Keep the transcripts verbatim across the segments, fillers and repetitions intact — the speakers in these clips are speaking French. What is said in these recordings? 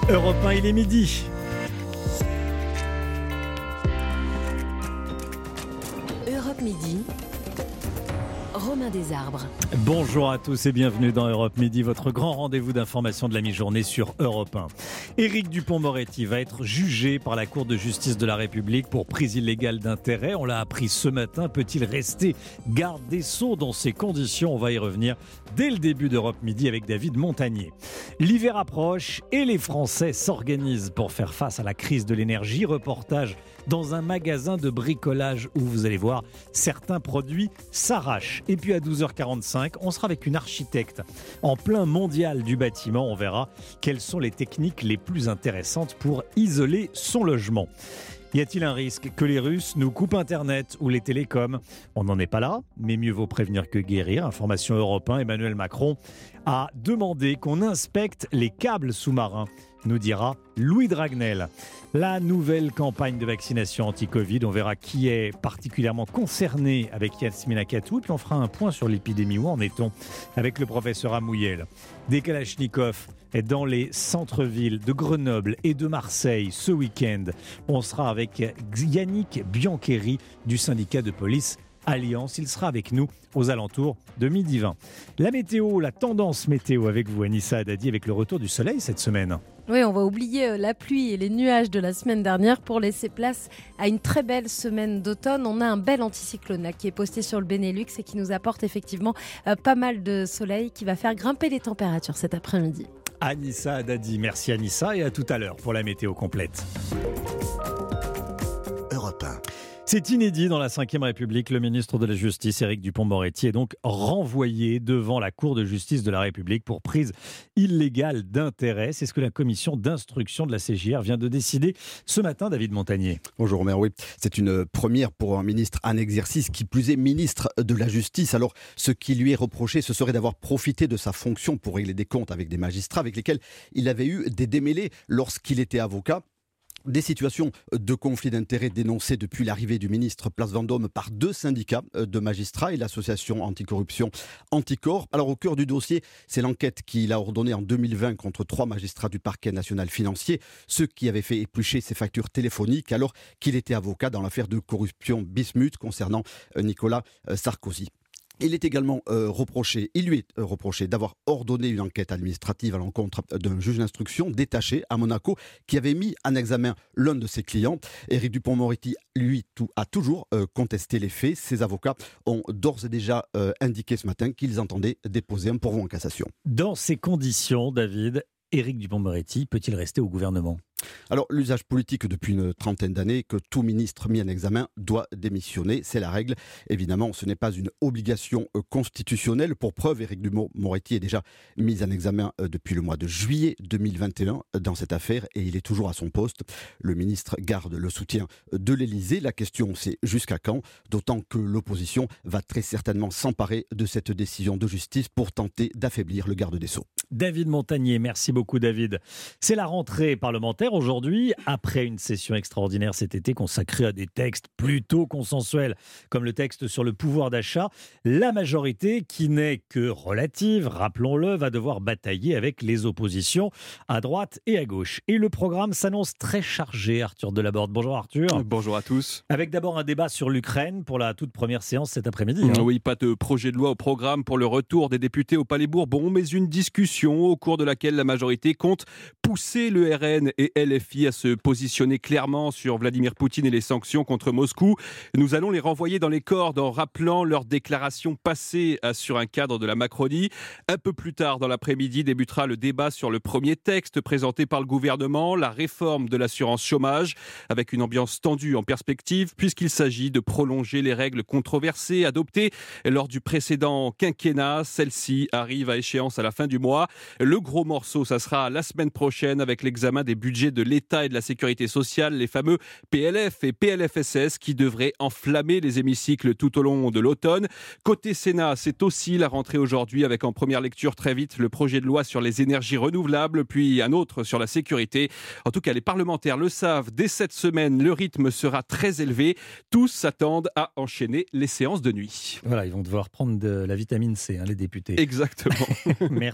Europe un, il est midi. Europe Midi, Romain Desarbres. Bonjour à tous et bienvenue dans Europe Midi, votre grand rendez-vous d'information de la mi-journée sur Europe un. Éric Dupond-Moretti va être jugé par la Cour de justice de la République pour prise illégale d'intérêt. On l'a appris ce matin. Peut-il rester garde des Sceaux dans ces conditions? On va y revenir dès le début d'Europe Midi avec David Montagnier. L'hiver approche et les Français s'organisent pour faire face à la crise de l'énergie. Reportage dans un magasin de bricolage où vous allez voir certains produits s'arrachent. Et puis à douze heures quarante-cinq, on sera avec une architecte en plein mondial du bâtiment. On verra quelles sont les techniques les plus intéressantes pour isoler son logement. Y a-t-il un risque que les Russes nous coupent Internet ou les télécoms? On n'en est pas là, mais mieux vaut prévenir que guérir. Information Europe un, Emmanuel Macron a demandé qu'on inspecte les câbles sous-marins, nous dira Louis Dragnel. La nouvelle campagne de vaccination anti-Covid, on verra qui est particulièrement concerné avec Yasmina Katou, et puis on fera un point sur l'épidémie. Où en est-on avec le professeur Amouyel? Des kalachnikovs dans les centres-villes de Grenoble et de Marseille ce week-end. On sera avec Yannick Biancheri du syndicat de police Alliance. Il sera avec nous aux alentours de midi vingt. La météo, la tendance météo avec vous, Anissa Haddadi, avec le retour du soleil cette semaine. Oui, on va oublier la pluie et les nuages de la semaine dernière pour laisser place à une très belle semaine d'automne. On a un bel anticyclone qui est posté sur le Benelux et qui nous apporte effectivement pas mal de soleil qui va faire grimper les températures cet après-midi. Anissa Haddadi, merci Anissa, et à tout à l'heure pour la météo complète. Europe un. C'est inédit dans la cinquième République. Le ministre de la Justice, Éric Dupond-Moretti, est donc renvoyé devant la Cour de justice de la République pour prise illégale d'intérêt. C'est ce que la commission d'instruction de la C J R vient de décider ce matin, David Montagnier. Bonjour Romain, oui. C'est une première pour un ministre en exercice, qui plus est ministre de la Justice. Alors, ce qui lui est reproché, ce serait d'avoir profité de sa fonction pour régler des comptes avec des magistrats avec lesquels il avait eu des démêlés lorsqu'il était avocat. Des situations de conflit d'intérêts dénoncées depuis l'arrivée du ministre Place Vendôme par deux syndicats de magistrats et l'association anticorruption Anticor. Alors au cœur du dossier, c'est l'enquête qu'il a ordonnée en deux mille vingt contre trois magistrats du parquet national financier, ceux qui avaient fait éplucher ses factures téléphoniques alors qu'il était avocat dans l'affaire de corruption Bismuth concernant Nicolas Sarkozy. Il est également euh, reproché, il lui est euh, reproché d'avoir ordonné une enquête administrative à l'encontre d'un juge d'instruction détaché à Monaco qui avait mis en examen l'un de ses clients. Éric Dupond-Moretti, lui, tout, a toujours euh, contesté les faits. Ses avocats ont d'ores et déjà euh, indiqué ce matin qu'ils entendaient déposer un pourvoi en cassation. Dans ces conditions, David, Éric Dupond-Moretti peut-il rester au gouvernement ? Alors, l'usage politique depuis une trentaine d'années que tout ministre mis en examen doit démissionner, c'est la règle. Évidemment, ce n'est pas une obligation constitutionnelle. Pour preuve, Éric Dupond-Moretti est déjà mis en examen depuis le mois de juillet deux mille vingt et un dans cette affaire et il est toujours à son poste. Le ministre garde le soutien de l'Élysée. La question, c'est jusqu'à quand ? D'autant que l'opposition va très certainement s'emparer de cette décision de justice pour tenter d'affaiblir le garde des Sceaux. David Montagnier, merci beaucoup David. C'est la rentrée parlementaire aujourd'hui, après une session extraordinaire cet été consacrée à des textes plutôt consensuels, comme le texte sur le pouvoir d'achat. La majorité, qui n'est que relative, rappelons-le, va devoir batailler avec les oppositions à droite et à gauche. Et le programme s'annonce très chargé, Arthur Delaborde. Bonjour Arthur. Bonjour à tous. Avec d'abord un débat sur l'Ukraine pour la toute première séance cet après-midi. Hein. Oui, pas de projet de loi au programme pour le retour des députés au Palais Bourbon, mais une discussion au cours de laquelle la majorité compte pousser le R N et L F I à se positionner clairement sur Vladimir Poutine et les sanctions contre Moscou. Nous allons les renvoyer dans les cordes en rappelant leurs déclarations passées sur un cadre de la Macronie. Un peu plus tard dans l'après-midi débutera le débat sur le premier texte présenté par le gouvernement, la réforme de l'assurance chômage, avec une ambiance tendue en perspective puisqu'il s'agit de prolonger les règles controversées adoptées lors du précédent quinquennat. Celle-ci arrive à échéance à la fin du mois. Le gros morceau, ça sera la semaine prochaine avec l'examen des budgets de l'État et de la Sécurité sociale, les fameux P L F et P L F S S qui devraient enflammer les hémicycles tout au long de l'automne. Côté Sénat, c'est aussi la rentrée aujourd'hui avec en première lecture très vite le projet de loi sur les énergies renouvelables, puis un autre sur la sécurité. En tout cas, les parlementaires le savent, dès cette semaine, le rythme sera très élevé. Tous s'attendent à enchaîner les séances de nuit. Voilà, ils vont devoir prendre de la vitamine C, hein, les députés. Exactement. Merci beaucoup.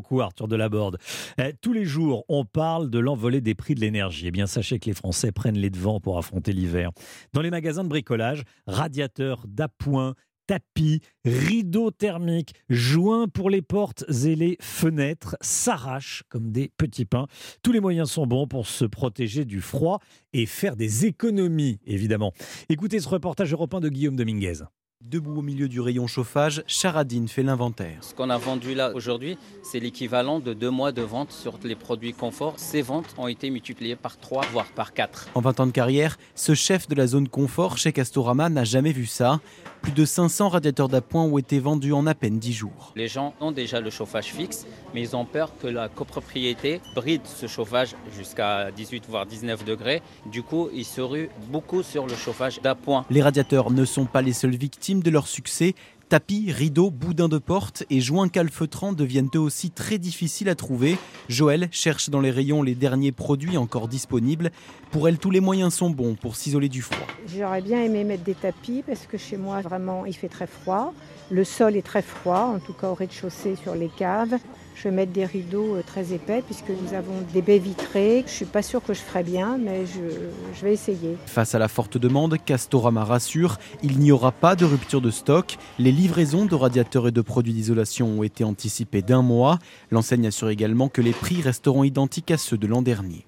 beaucoup Arthur Delaborde. Euh, tous les jours, on parle de l'envolée des prix de l'énergie. Eh bien, sachez que les Français prennent les devants pour affronter l'hiver. Dans les magasins de bricolage, radiateurs d'appoint, tapis, rideaux thermiques, joints pour les portes et les fenêtres s'arrachent comme des petits pains. Tous les moyens sont bons pour se protéger du froid et faire des économies, évidemment. Écoutez ce reportage européen de Guillaume Dominguez. Debout au milieu du rayon chauffage, Charadine fait l'inventaire. Ce qu'on a vendu là aujourd'hui, c'est l'équivalent de deux mois de vente sur les produits confort. Ces ventes ont été multipliées par trois, voire par quatre. En vingt ans de carrière, ce chef de la zone confort chez Castorama n'a jamais vu ça. Plus de cinq cents radiateurs d'appoint ont été vendus en à peine dix jours. Les gens ont déjà le chauffage fixe, mais ils ont peur que la copropriété bride ce chauffage jusqu'à dix-huit voire dix-neuf degrés. Du coup, ils se ruent beaucoup sur le chauffage d'appoint. Les radiateurs ne sont pas les seules victimes de leur succès. Tapis, rideaux, boudins de porte et joints calfeutrants deviennent eux aussi très difficiles à trouver. Joël cherche dans les rayons les derniers produits encore disponibles. Pour elle, tous les moyens sont bons pour s'isoler du froid. J'aurais bien aimé mettre des tapis parce que chez moi, vraiment, il fait très froid. Le sol est très froid, en tout cas au rez-de-chaussée sur les caves. Je vais mettre des rideaux très épais puisque nous avons des baies vitrées. Je ne suis pas sûre que je ferai bien, mais je, je vais essayer. Face à la forte demande, Castorama rassure, il n'y aura pas de rupture de stock. Les livraisons de radiateurs et de produits d'isolation ont été anticipées d'un mois. L'enseigne assure également que les prix resteront identiques à ceux de l'an dernier.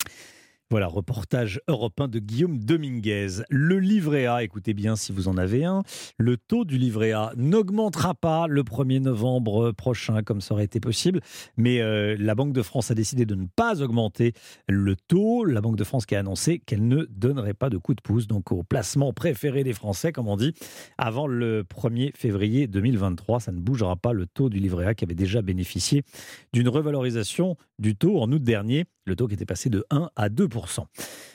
Voilà, reportage européen de Guillaume Dominguez. Le livret A, écoutez bien si vous en avez un, le taux du livret A n'augmentera pas le premier novembre prochain comme ça aurait été possible, mais euh, la Banque de France a décidé de ne pas augmenter le taux. La Banque de France qui a annoncé qu'elle ne donnerait pas de coup de pouce donc au placement préféré des Français, comme on dit, avant le premier février deux mille vingt-trois. Ça ne bougera pas le taux du livret A qui avait déjà bénéficié d'une revalorisation du taux en août dernier, le taux qui était passé de un à deux pour cent.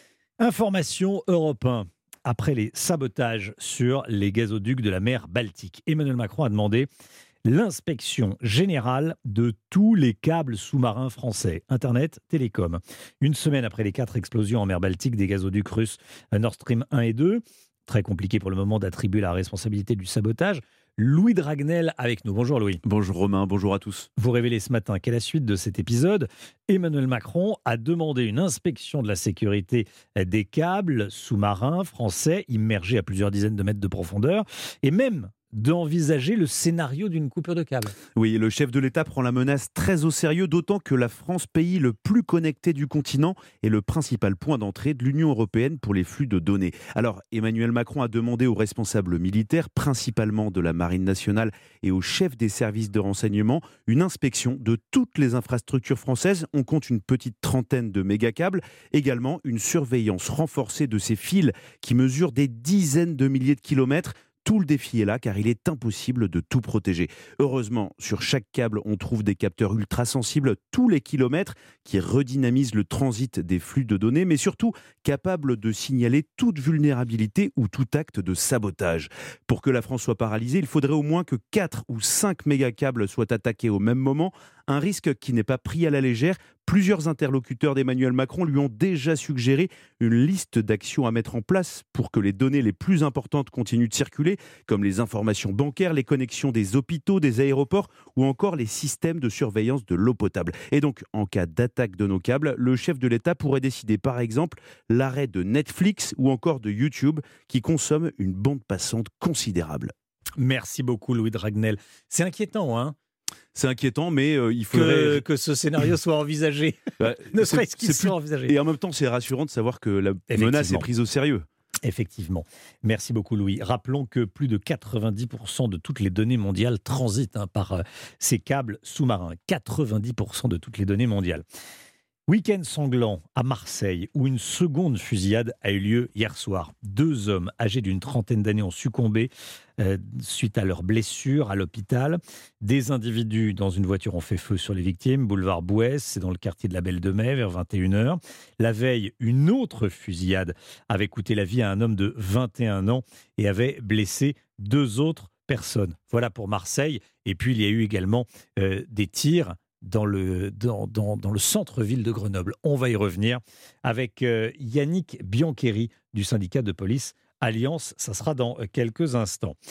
Information européen. Après les sabotages sur les gazoducs de la mer Baltique, Emmanuel Macron a demandé l'inspection générale de tous les câbles sous-marins français, Internet, télécom. Une semaine après les quatre explosions en mer Baltique des gazoducs russes Nord Stream un et deux, très compliqué pour le moment d'attribuer la responsabilité du sabotage. Louis Dragnel avec nous. Bonjour Louis. Bonjour Romain, bonjour à tous. Vous révélez ce matin qu'à la suite de cet épisode, Emmanuel Macron a demandé une inspection de la sécurité des câbles sous-marins français immergés à plusieurs dizaines de mètres de profondeur et même d'envisager le scénario d'une coupure de câble. Oui, le chef de l'État prend la menace très au sérieux, d'autant que la France, pays le plus connecté du continent, est le principal point d'entrée de l'Union européenne pour les flux de données. Alors, Emmanuel Macron a demandé aux responsables militaires, principalement de la Marine nationale et aux chefs des services de renseignement, une inspection de toutes les infrastructures françaises. On compte une petite trentaine de mégacâbles, également une surveillance renforcée de ces fils qui mesurent des dizaines de milliers de kilomètres. Tout le défi est là car il est impossible de tout protéger. Heureusement, sur chaque câble, on trouve des capteurs ultra sensibles tous les kilomètres qui redynamisent le transit des flux de données, mais surtout capables de signaler toute vulnérabilité ou tout acte de sabotage. Pour que la France soit paralysée, il faudrait au moins que quatre ou cinq mégacâbles soient attaqués au même moment, un risque qui n'est pas pris à la légère. Plusieurs interlocuteurs d'Emmanuel Macron lui ont déjà suggéré une liste d'actions à mettre en place pour que les données les plus importantes continuent de circuler, comme les informations bancaires, les connexions des hôpitaux, des aéroports ou encore les systèmes de surveillance de l'eau potable. Et donc, en cas d'attaque de nos câbles, le chef de l'État pourrait décider par exemple l'arrêt de Netflix ou encore de YouTube qui consomment une bande passante considérable. Merci beaucoup Louis Dragnel. C'est inquiétant, hein ? C'est inquiétant, mais euh, il faudrait... Que, que ce scénario soit envisagé. Bah, ne serait-ce qu'il soit plus... envisagé. Et en même temps, c'est rassurant de savoir que la menace est prise au sérieux. Effectivement. Merci beaucoup Louis. Rappelons que plus de quatre-vingt-dix pour cent de toutes les données mondiales transitent hein, par euh, ces câbles sous-marins. quatre-vingt-dix pour cent de toutes les données mondiales. Week-end sanglant à Marseille, où une seconde fusillade a eu lieu hier soir. Deux hommes âgés d'une trentaine d'années ont succombé euh, suite à leurs blessures à l'hôpital. Des individus dans une voiture ont fait feu sur les victimes. Boulevard Bouès, c'est dans le quartier de la Belle de Mai, vers vingt et une heures. La veille, une autre fusillade avait coûté la vie à un homme de vingt et un ans et avait blessé deux autres personnes. Voilà pour Marseille. Et puis, il y a eu également euh, des tirs dans le, dans, dans, dans le centre-ville de Grenoble. On va y revenir avec euh, Yannick Biancheri du syndicat de police Alliance. Ça sera dans quelques instants.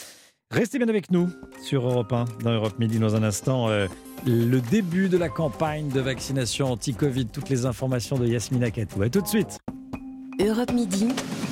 Restez bien avec nous sur Europe un, dans Europe Midi. Dans un instant, euh, le début de la campagne de vaccination anti-Covid. Toutes les informations de Yasmina Katou. A tout de suite. Europe Midi.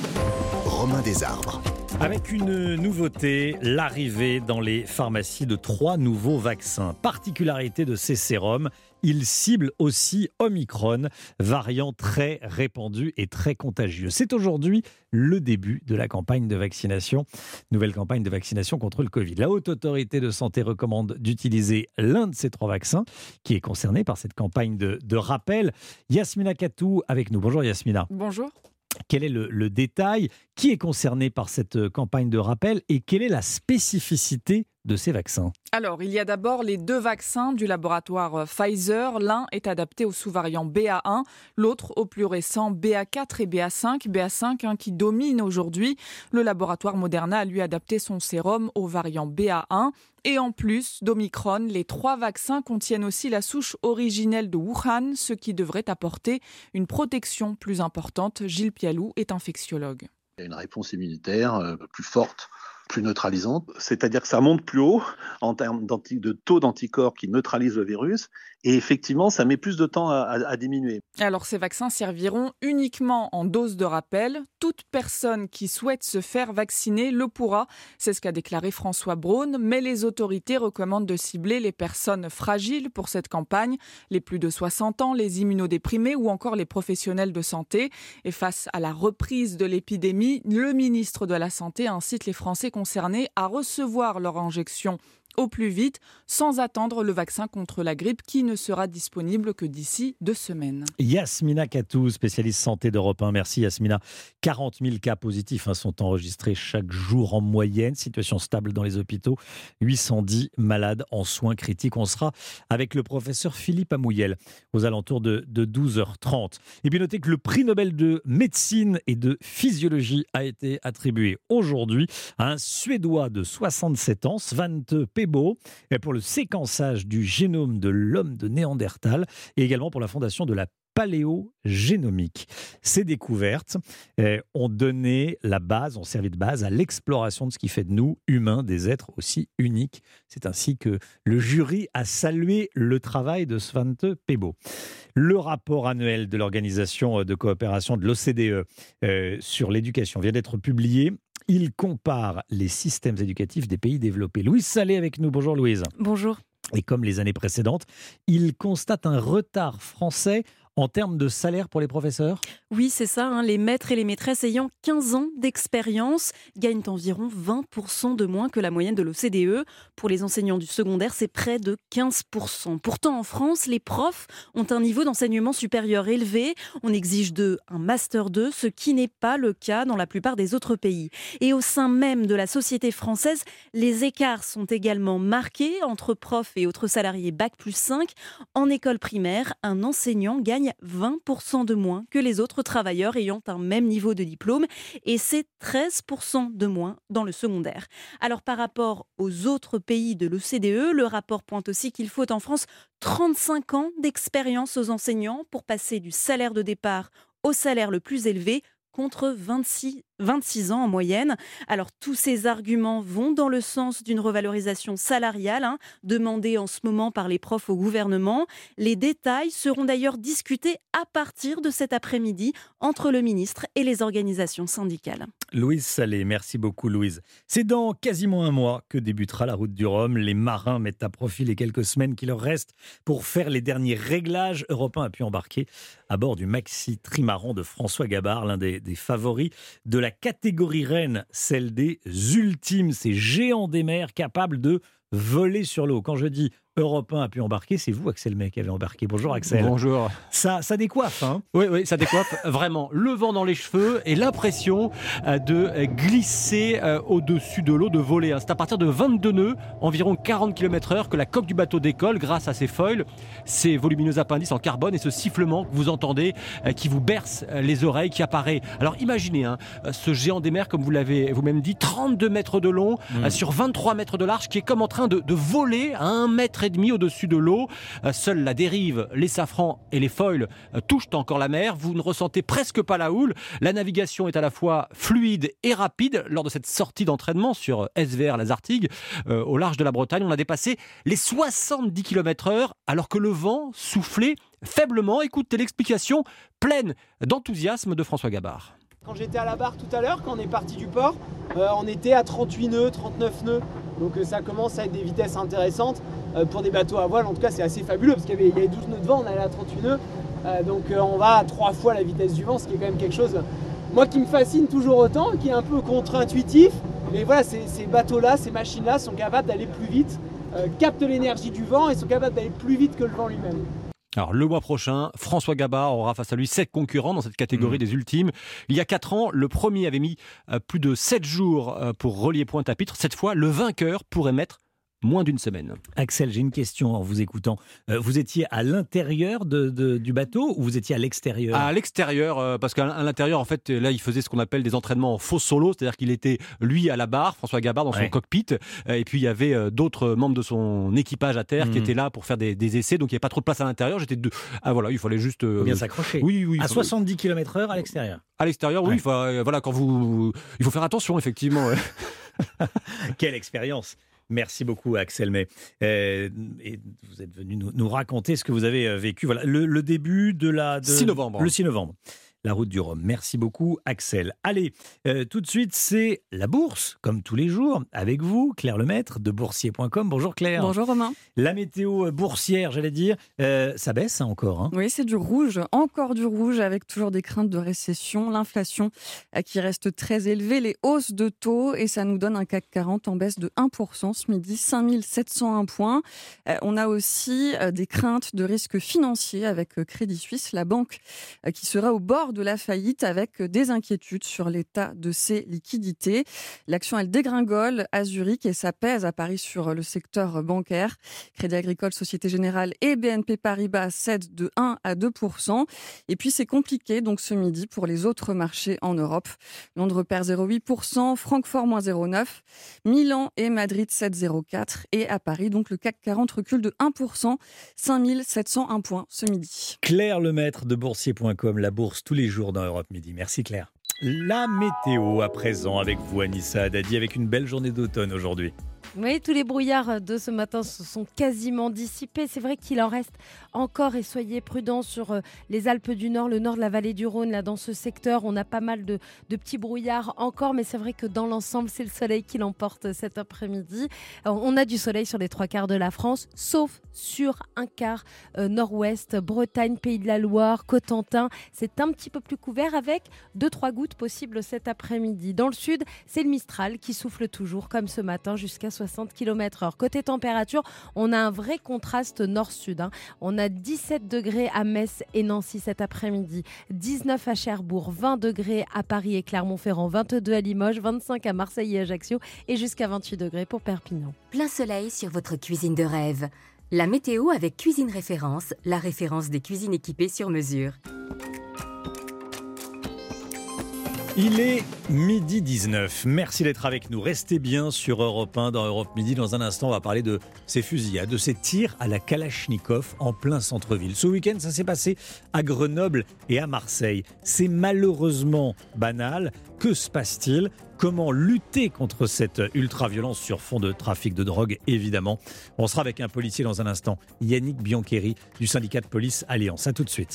Romain Desarbres. Avec une nouveauté, l'arrivée dans les pharmacies de trois nouveaux vaccins. Particularité de ces sérums, ils ciblent aussi Omicron, variant très répandu et très contagieux. C'est aujourd'hui le début de la campagne de vaccination, nouvelle campagne de vaccination contre le Covid. La Haute Autorité de Santé recommande d'utiliser l'un de ces trois vaccins qui est concerné par cette campagne de, de rappel. Yasmina Katou avec nous. Bonjour Yasmina. Bonjour. Quel est le, le détail? Qui est concerné par cette campagne de rappel et quelle est la spécificité de ces vaccins? Alors, il y a d'abord les deux vaccins du laboratoire Pfizer. L'un est adapté au sous-variant B A un, l'autre au plus récent B A quatre et B A cinq. B A cinq hein, qui domine aujourd'hui. Le laboratoire Moderna a lui adapté son sérum au variant B A un. Et en plus d'Omicron, les trois vaccins contiennent aussi la souche originelle de Wuhan, ce qui devrait apporter une protection plus importante. Gilles Pialou est infectiologue. Il y a une réponse immunitaire plus forte, plus neutralisante, c'est-à-dire que ça monte plus haut en termes de taux d'anticorps qui neutralisent le virus, et effectivement, ça met plus de temps à, à, à diminuer. Alors, ces vaccins serviront uniquement en dose de rappel. Toute personne qui souhaite se faire vacciner le pourra. C'est ce qu'a déclaré François Braun, mais les autorités recommandent de cibler les personnes fragiles pour cette campagne, les plus de soixante ans, les immunodéprimés ou encore les professionnels de santé. Et face à la reprise de l'épidémie, le ministre de la Santé incite les Français concernés à recevoir leur injection au plus vite, sans attendre le vaccin contre la grippe qui ne sera disponible que d'ici deux semaines. Yasmina Katou, spécialiste santé d'Europe un. Merci Yasmina. quarante mille cas positifs hein, sont enregistrés chaque jour en moyenne. Situation stable dans les hôpitaux. huit cent dix malades en soins critiques. On sera avec le professeur Philippe Amouyel aux alentours de, de douze heures trente. Et puis notez que le prix Nobel de médecine et de physiologie a été attribué aujourd'hui à un Suédois de soixante-sept ans, Svante Pääbo, pour le séquençage du génome de l'homme de Néandertal et également pour la fondation de la paléogénomique. Ces découvertes eh, ont donné la base, ont servi de base à l'exploration de ce qui fait de nous, humains, des êtres aussi uniques. C'est ainsi que le jury a salué le travail de Svante Pääbo. Le rapport annuel de l'Organisation de coopération de l'O C D E euh, sur l'éducation vient d'être publié. Il compare les systèmes éducatifs des pays développés. Louise Salé avec nous. Bonjour Louise. Bonjour. Et comme les années précédentes, il constate un retard français en termes de salaire pour les professeurs? Oui, c'est ça. Hein. Les maîtres et les maîtresses ayant quinze ans d'expérience gagnent environ vingt pour cent de moins que la moyenne de l'O C D E. Pour les enseignants du secondaire, c'est près de quinze pour cent. Pourtant, en France, les profs ont un niveau d'enseignement supérieur élevé. On exige d'eux un master deux, ce qui n'est pas le cas dans la plupart des autres pays. Et au sein même de la société française, les écarts sont également marqués entre profs et autres salariés bac plus cinq. En école primaire, un enseignant gagne vingt pour cent de moins que les autres travailleurs ayant un même niveau de diplôme et c'est treize pour cent de moins dans le secondaire. Alors par rapport aux autres pays de l'O C D E, le rapport pointe aussi qu'il faut en France trente-cinq ans d'expérience aux enseignants pour passer du salaire de départ au salaire le plus élevé contre vingt-six, vingt-six ans en moyenne. Alors tous ces arguments vont dans le sens d'une revalorisation salariale, hein, demandée en ce moment par les profs au gouvernement. Les détails seront d'ailleurs discutés à partir de cet après-midi entre le ministre et les organisations syndicales. Louise Salé, merci beaucoup Louise. C'est dans quasiment un mois que débutera la route du Rhum. Les marins mettent à profit les quelques semaines qui leur restent pour faire les derniers réglages. Europe un a pu embarquer à bord du Maxi Trimaran de François Gabard, l'un des, des favoris de la catégorie reine, celle des ultimes, ces géants des mers capables de voler sur l'eau. Quand je dis Europe un a pu embarquer, c'est vous, Axel May, qui avez embarqué. Bonjour, Axel. Bonjour. Ça, ça décoiffe, hein ? Oui, oui, ça décoiffe vraiment. Le vent dans les cheveux et l'impression de glisser au-dessus de l'eau, de voler. C'est à partir de vingt-deux nœuds, environ quarante kilomètres heure, que la coque du bateau décolle grâce à ses foils, ses volumineux appendices en carbone et ce sifflement que vous entendez, qui vous berce les oreilles, qui apparaît. Alors imaginez, hein, ce géant des mers, comme vous l'avez vous-même dit, trente-deux mètres de long, mmh. sur vingt-trois mètres de large, qui est comme en train de, de voler à un mètre et et demie au-dessus de l'eau. Seule la dérive, les safrans et les foils touchent encore la mer. Vous ne ressentez presque pas la houle. La navigation est à la fois fluide et rapide. Lors de cette sortie d'entraînement sur S V R La Zartigue, euh, au large de la Bretagne, on a dépassé les soixante-dix kilomètres heure alors que le vent soufflait faiblement. Écoutez l'explication pleine d'enthousiasme de François Gabard. Quand j'étais à la barre tout à l'heure, quand on est parti du port, euh, on était à trente-huit nœuds, trente-neuf nœuds. Donc euh, ça commence à être des vitesses intéressantes. Euh, pour des bateaux à voile, en tout cas, c'est assez fabuleux parce qu'il y avait, il y avait douze nœuds de vent, on allait à trente-huit nœuds. Euh, donc euh, on va à trois fois la vitesse du vent, ce qui est quand même quelque chose, moi, qui me fascine toujours autant, qui est un peu contre-intuitif. Mais voilà, ces, ces bateaux-là, ces machines-là sont capables d'aller plus vite, euh, captent l'énergie du vent et sont capables d'aller plus vite que le vent lui-même. Alors, le mois prochain, François Gabard aura face à lui sept concurrents dans cette catégorie mmh. des ultimes. Il y a quatre ans, le premier avait mis euh, plus de sept jours euh, pour relier Pointe-à-Pitre. Cette fois, le vainqueur pourrait mettre moins d'une semaine. Axel, j'ai une question en vous écoutant. Euh, vous étiez à l'intérieur de, de, du bateau ou vous étiez à l'extérieur ? À l'extérieur, euh, parce qu'à l'intérieur, en fait, là, il faisait ce qu'on appelle des entraînements en faux solo, c'est-à-dire qu'il était, lui, à la barre, François Gabard, dans son ouais. cockpit, euh, et puis il y avait euh, d'autres membres de son équipage à terre mmh. qui étaient là pour faire des, des essais, donc il n'y avait pas trop de place à l'intérieur. J'étais deux. Ah voilà, il fallait juste... Euh, bien s'accrocher. Oui, oui. À faut... soixante-dix kilomètres heure à l'extérieur. À l'extérieur, oui. Ouais. Faut, euh, voilà, quand vous... Il faut faire attention, effectivement. Ouais. Quelle expérience! Merci beaucoup Axel May. Euh, et vous êtes venu nous, nous raconter ce que vous avez vécu. Voilà, le, le début de la... De, six novembre. Le six novembre. La route du Rhum. Merci beaucoup Axel. Allez, euh, tout de suite, c'est la bourse, comme tous les jours, avec vous, Claire Lemaître de boursier point com. Bonjour Claire. Bonjour Romain. La météo boursière, j'allais dire, euh, ça baisse hein, encore. Hein. Oui, c'est du rouge, encore du rouge, avec toujours des craintes de récession, l'inflation euh, qui reste très élevée, les hausses de taux, et ça nous donne un C A C quarante en baisse de un pour cent ce midi, cinq mille sept cent un points. Euh, on a aussi euh, des craintes de risques financiers avec euh, Crédit Suisse, la banque euh, qui sera au bord de la faillite avec des inquiétudes sur l'état de ses liquidités. L'action, elle dégringole à Zurich et ça pèse à Paris sur le secteur bancaire. Crédit Agricole, Société Générale et B N P Paribas cèdent de un à deux pour cent. Et puis c'est compliqué donc ce midi pour les autres marchés en Europe. Londres perd zéro virgule huit pour cent, Francfort moins zéro virgule neuf pour cent, Milan et Madrid sept virgule zéro quatre pour cent et à Paris donc le C A C quarante recule de un pour cent, cinq mille sept cent un points ce midi. Claire Lemaître de boursier point com, la bourse tous les jours dans Europe Midi. Merci Claire. La météo à présent avec vous Anissa Haddadi, avec une belle journée d'automne aujourd'hui. Oui, tous les brouillards de ce matin se sont quasiment dissipés. C'est vrai qu'il en reste encore et soyez prudents sur les Alpes du Nord, le nord de la vallée du Rhône. Là, dans ce secteur, on a pas mal de, de petits brouillards encore, mais c'est vrai que dans l'ensemble, c'est le soleil qui l'emporte cet après-midi. On a du soleil sur les trois quarts de la France, sauf sur un quart euh, nord-ouest, Bretagne, Pays de la Loire, Cotentin. C'est un petit peu plus couvert avec deux trois gouttes possibles cet après-midi. Dans le sud, c'est le Mistral qui souffle toujours comme ce matin jusqu'à soixante kilomètres heure. Côté température, on a un vrai contraste nord-sud. Hein. On a dix-sept degrés à Metz et Nancy cet après-midi, dix-neuf à Cherbourg, vingt degrés à Paris et Clermont-Ferrand, vingt-deux à Limoges, vingt-cinq à Marseille et Ajaccio et jusqu'à vingt-huit degrés pour Perpignan. Plein soleil sur votre cuisine de rêve. La météo avec Cuisine Référence, la référence des cuisines équipées sur mesure. Il est midi dix-neuf. Merci d'être avec nous. Restez bien sur Europe un dans Europe Midi. Dans un instant, on va parler de ces fusillades, de ces tirs à la Kalachnikov en plein centre-ville. Ce week-end, ça s'est passé à Grenoble et à Marseille. C'est malheureusement banal. Que se passe-t-il ? Comment lutter contre cette ultra-violence sur fond de trafic de drogue, évidemment. On sera avec un policier dans un instant, Yannick Biancheri du syndicat de police Alliance. À tout de suite.